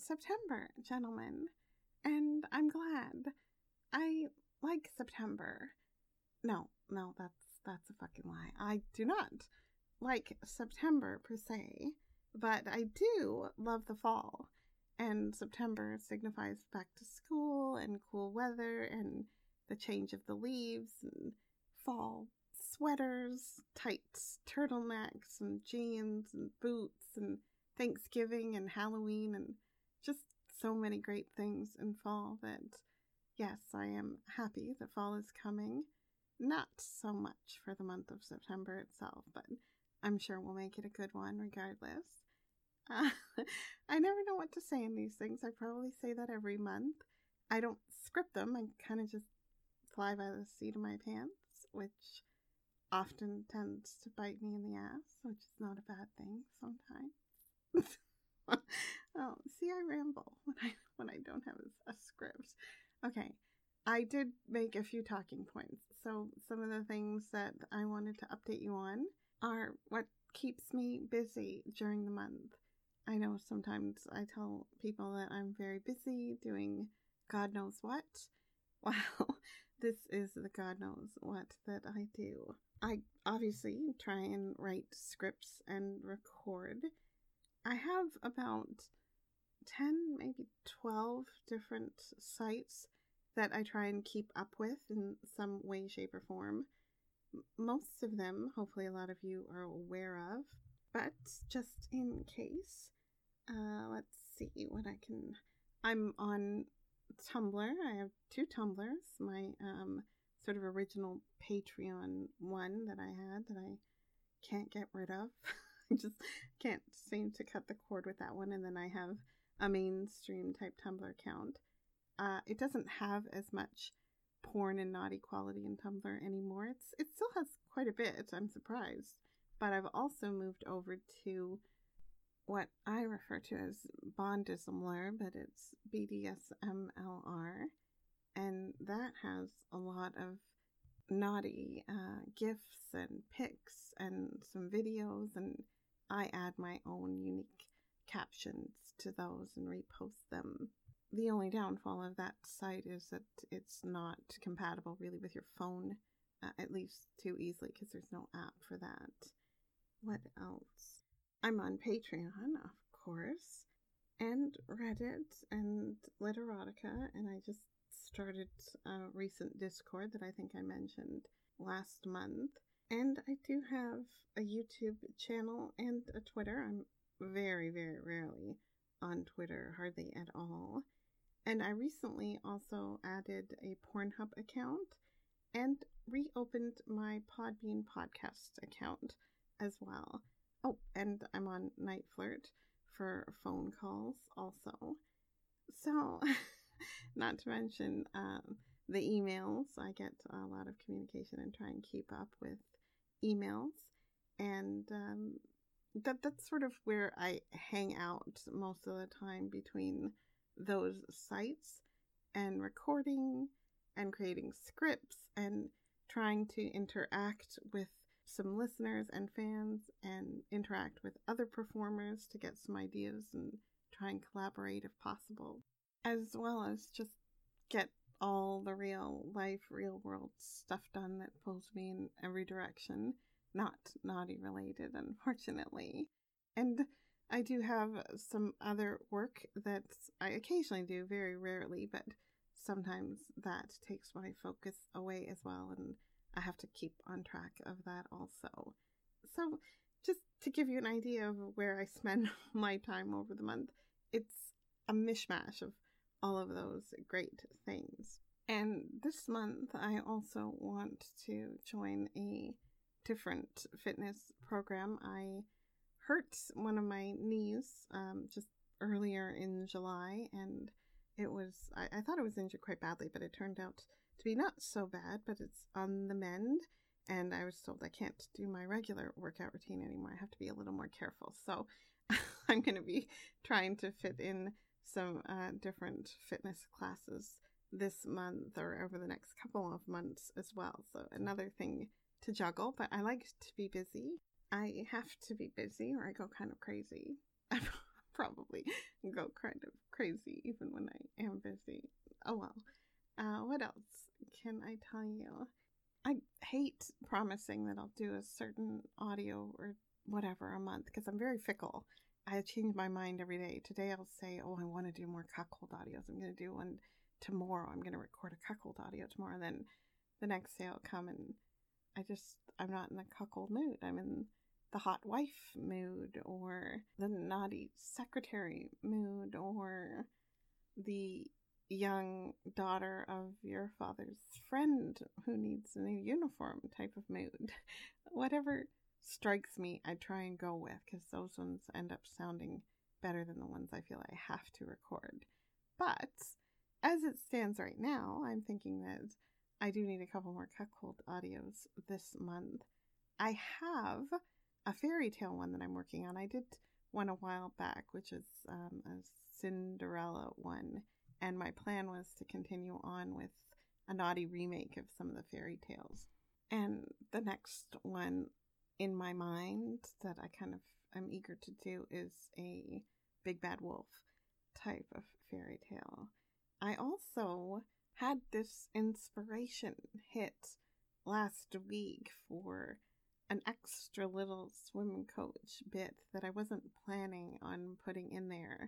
September, gentlemen, and I'm glad. I like September. No, that's a fucking lie. I do not like September per se, but I do love the fall. And September signifies back to school and cool weather and the change of the leaves and fall sweaters, tights, turtlenecks, and jeans and boots and Thanksgiving and Halloween and just so many great things in fall that, yes, I am happy that fall is coming. Not so much for the month of September itself, but I'm sure we'll make it a good one regardless. Uh, I never know what to say in these things. I probably say that every month. I don't script them. I kind of just fly by the seat of my pants, which often tends to bite me in the ass, which is not a bad thing sometimes. Oh, see, I ramble when I don't have a script. Okay, I did make a few talking points. So some of the things that I wanted to update you on are what keeps me busy during the month. I know sometimes I tell people that I'm very busy doing God knows what. Well, this is the God knows what that I do. I obviously try and write scripts and record. I have about 10, maybe 12 different sites that I try and keep up with in some way, shape, or form. Most of them, hopefully a lot of you are aware of, but just in case, let's see what I can. I'm on Tumblr. I have 2 Tumblrs. My sort of original Patreon one that I had that I can't get rid of. I just can't seem to cut the cord with that one. And then I have a mainstream type Tumblr account. It doesn't have as much porn and naughty quality in Tumblr anymore. It still has quite a bit. I'm surprised. But I've also moved over to what I refer to as Bondismlr, but it's BDSMLR. And that has a lot of naughty GIFs and pics and some videos, and I add my own unique captions to those and repost them. The only downfall of that site is that it's not compatible really with your phone, at least too easily, because there's no app for that. What else? I'm on Patreon, of course, and Reddit and Literotica, and I just started a recent Discord that I think I mentioned last month. And I do have a YouTube channel and a Twitter. I'm very, very rarely on Twitter, hardly at all. And I recently also added a Pornhub account and reopened my Podbean podcast account as well. Oh, and I'm on Night Flirt for phone calls also. So, not to mention the emails. I get a lot of communication and try and keep up with emails. And that's sort of where I hang out most of the time between those sites and recording and creating scripts and trying to interact with some listeners and fans and interact with other performers to get some ideas and try and collaborate if possible, as well as just get all the real life, real world stuff done that pulls me in every direction, not naughty related, unfortunately. And I do have some other work that I occasionally do, very rarely, but sometimes that takes my focus away as well, and I have to keep on track of that also. So just to give you an idea of where I spend my time over the month, it's a mishmash of all of those great things. And this month, I also want to join a different fitness program. I hurt one of my knees just earlier in July, and I thought it was injured quite badly, but it turned out to be not so bad, but it's on the mend, and I was told I can't do my regular workout routine anymore. I have to be a little more careful. So I'm going to be trying to fit in some different fitness classes this month or over the next couple of months as well. So another thing to juggle, but I like to be busy. I have to be busy or I go kind of crazy. I'm probably go kind of crazy even when I am busy. Oh well. What else can I tell you? I hate promising that I'll do a certain audio or whatever a month because I'm very fickle. I change my mind every day. Today I'll say, oh, I want to do more cuckold audios. I'm going to do one tomorrow. I'm going to record a cuckold audio tomorrow. And then the next day I'll come and I'm not in the cuckold mood. I'm in the hot wife mood or the naughty secretary mood or the young daughter of your father's friend who needs a new uniform type of mood. Whatever strikes me, I try and go with because those ones end up sounding better than the ones I feel I have to record. But as it stands right now, I'm thinking that I do need a couple more cuckold audios this month. I have a fairy tale one that I'm working on. I did one a while back, which is a Cinderella one. And my plan was to continue on with a naughty remake of some of the fairy tales. And the next one in my mind that I kind of am eager to do is a Big Bad Wolf type of fairy tale. I also had this inspiration hit last week for an extra little swim coach bit that I wasn't planning on putting in there.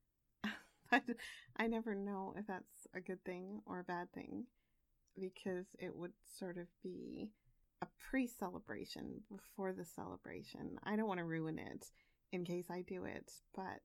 But I never know if that's a good thing or a bad thing because it would sort of be a pre-celebration before the celebration. I don't want to ruin it in case I do it, but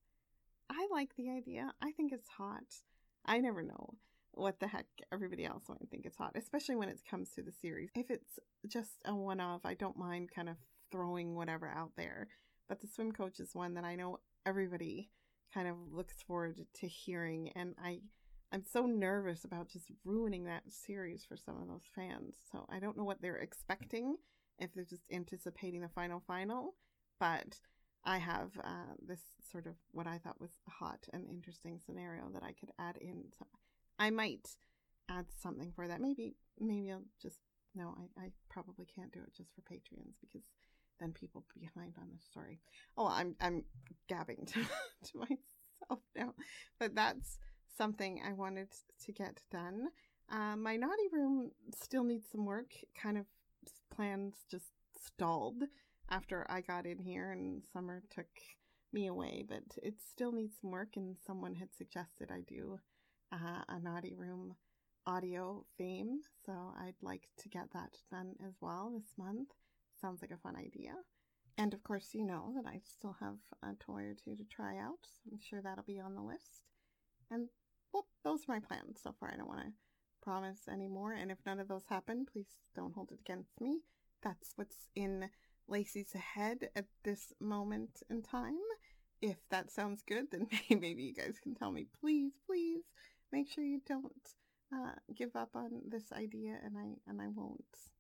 I like the idea. I think it's hot. I never know what the heck everybody else might think it's hot, especially when it comes to the series. If it's just a one-off, I don't mind kind of throwing whatever out there. But the swim coach is one that I know everybody kind of looks forward to hearing, and I'm so nervous about just ruining that series for some of those fans. So I don't know what they're expecting, if they're just anticipating the final, but I have this sort of what I thought was a hot and interesting scenario that I could add in. So I might add something for that. Maybe I'll just, no, I probably can't do it just for Patreons because then people behind on the story. Oh, I'm gabbing to myself now, but that's something I wanted to get done. My naughty room still needs some work. Kind of plans just stalled after I got in here and summer took me away, but it still needs some work. And someone had suggested I do a naughty room audio theme, so I'd like to get that done as well this month. Sounds like a fun idea. And of course, you know that I still have a toy or two to try out, so I'm sure that'll be on the list. And, well, those are my plans so far. I don't want to promise anymore, and if none of those happen, please don't hold it against me. That's what's in Lacey's head at this moment in time. If that sounds good, then maybe you guys can tell me, please, make sure you don't give up on this idea, and I won't.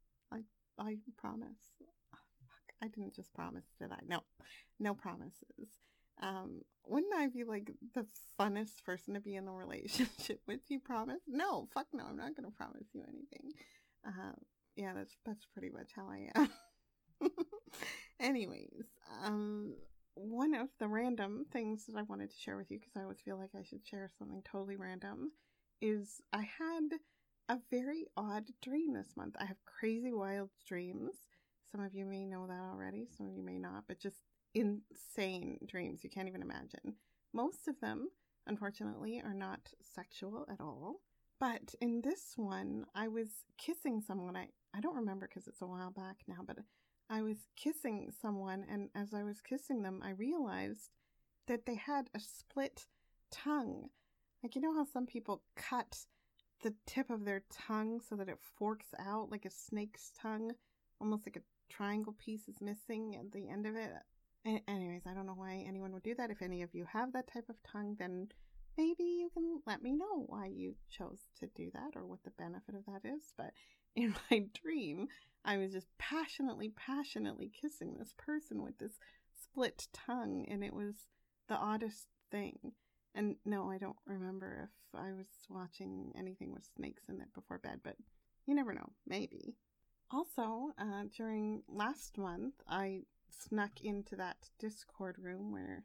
I promise. Oh, fuck, I didn't just promise, did I? No promises. Wouldn't I be like the funnest person to be in a relationship with? You promise? No, fuck no, I'm not gonna promise you anything. Yeah, that's pretty much how I am. Anyways, one of the random things that I wanted to share with you, because I always feel like I should share something totally random, is I had a very odd dream this month. I have crazy wild dreams. Some of you may know that already, some of you may not, but just insane dreams you can't even imagine. Most of them, unfortunately, are not sexual at all. But in this one, I was kissing someone. I don't remember because it's a while back now, but I was kissing someone, and as I was kissing them, I realized that they had a split tongue. Like, you know how some people cut the tip of their tongue so that it forks out like a snake's tongue? Almost like a triangle piece is missing at the end of it. Anyways, I don't know why anyone would do that. If any of you have that type of tongue, then maybe you can let me know why you chose to do that or what the benefit of that is. But in my dream, I was just passionately kissing this person with this split tongue, and it was the oddest thing. And no, I don't remember if I was watching anything with snakes in it before bed, but you never know, maybe. Also, during last month, I snuck into that Discord room where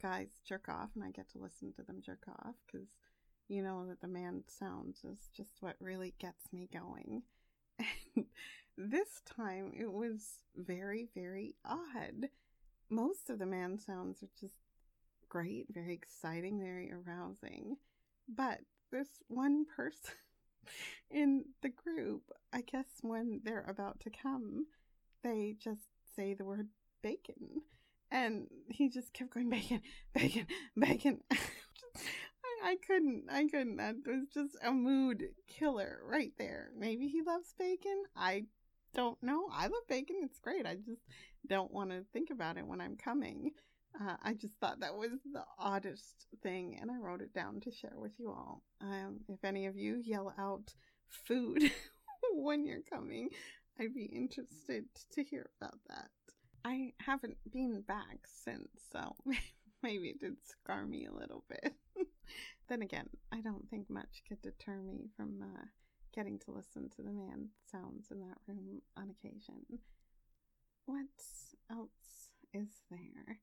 guys jerk off, and I get to listen to them jerk off because you know that the man sounds is just what really gets me going. And this time it was very, very odd. Most of the man sounds are just great, very exciting, very arousing. But this one person in the group, I guess when they're about to come, they just say the word bacon. And he just kept going, bacon, bacon, bacon. I couldn't. That was just a mood killer right there. Maybe he loves bacon. I don't know. I love bacon. It's great. I just don't want to think about it when I'm coming. I just thought that was the oddest thing, and I wrote it down to share with you all. If any of you yell out food when you're coming, I'd be interested to hear about that. I haven't been back since, so maybe it did scar me a little bit. Then again, I don't think much could deter me from getting to listen to the man sounds in that room on occasion. What else is there?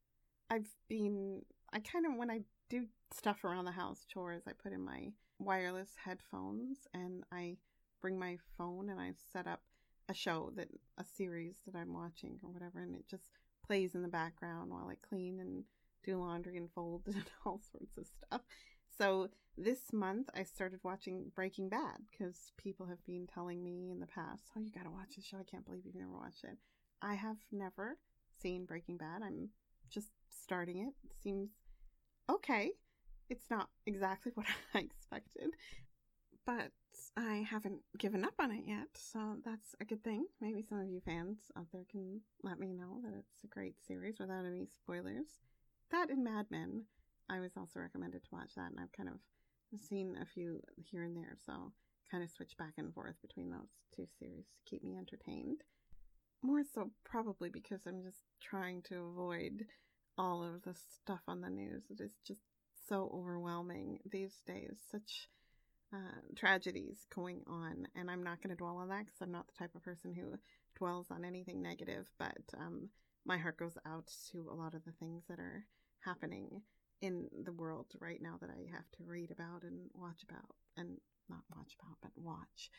When I do stuff around the house, chores, I put in my wireless headphones and I bring my phone and I set up a series that I'm watching or whatever, and it just plays in the background while I clean and do laundry and fold and all sorts of stuff. So this month I started watching Breaking Bad because people have been telling me in the past, oh, you gotta watch this show. I can't believe you've never watched it. I have never seen Breaking Bad. I'm just starting it. It seems okay. It's not exactly what I expected, but I haven't given up on it yet, so that's a good thing. Maybe some of you fans out there can let me know that it's a great series without any spoilers. That and Mad Men, I was also recommended to watch that, and I've kind of seen a few here and there, so kind of switch back and forth between those two series to keep me entertained. More so probably because I'm just trying to avoid all of the stuff on the news. It is just so overwhelming these days. Such tragedies going on, and I'm not going to dwell on that because I'm not the type of person who dwells on anything negative, but my heart goes out to a lot of the things that are happening in the world right now that I have to read about and watch about, and not watch about, but watch.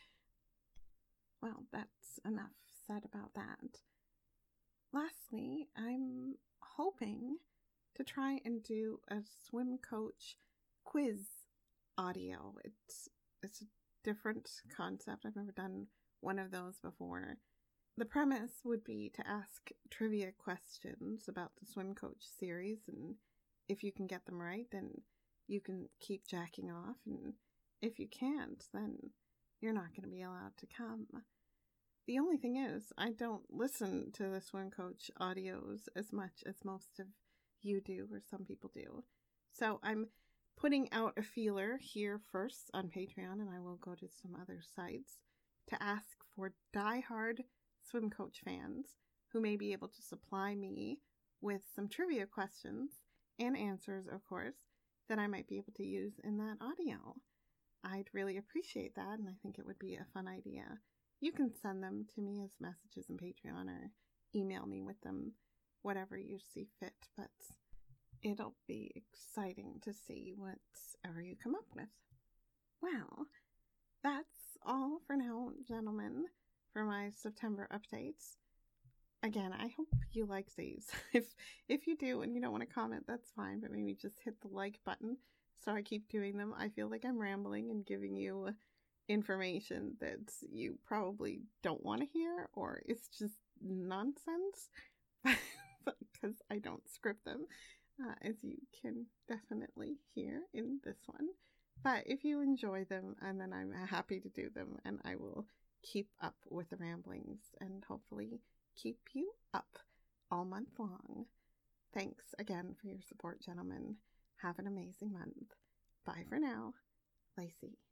Well, that's enough said about that. Lastly, I'm hoping to try and do a swim coach quiz audio. It's a different concept. I've never done one of those before. The premise would be to ask trivia questions about the Swim Coach series, and if you can get them right, then you can keep jacking off, and if you can't, then you're not going to be allowed to come. The only thing is, I don't listen to the Swim Coach audios as much as most of you do, or some people do. So I'm putting out a feeler here first on Patreon, and I will go to some other sites to ask for diehard Swim Coach fans who may be able to supply me with some trivia questions and answers, of course, that I might be able to use in that audio. I'd really appreciate that, and I think it would be a fun idea. You can send them to me as messages in Patreon or email me with them, whatever you see fit, but it'll be exciting to see whatever you come up with. Well, that's all for now, gentlemen, for my September updates. Again, I hope you like these. If you do and you don't want to comment, that's fine, but maybe just hit the like button so I keep doing them. I feel like I'm rambling and giving you information that you probably don't want to hear, or it's just nonsense because I don't script them, as you can definitely hear in this one. But if you enjoy them, and then I'm happy to do them, and I will keep up with the ramblings and hopefully keep you up all month long. Thanks again for your support, gentlemen. Have an amazing month. Bye for now. Lacey.